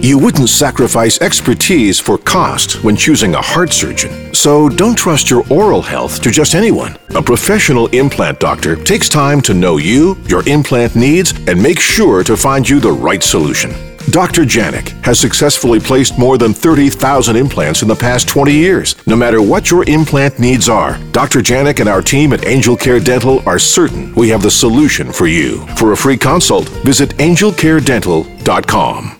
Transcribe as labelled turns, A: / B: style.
A: You wouldn't sacrifice expertise for cost when choosing a heart surgeon. So don't trust your oral health to just anyone. A professional implant doctor takes time to know you, your implant needs, and make sure to find you the right solution. Dr. Janik has successfully placed more than 30,000 implants in the past 20 years. No matter what your implant needs are, Dr. Janik and our team at Angel Care Dental are certain we have the solution for you. For a free consult, visit angelcaredental.com.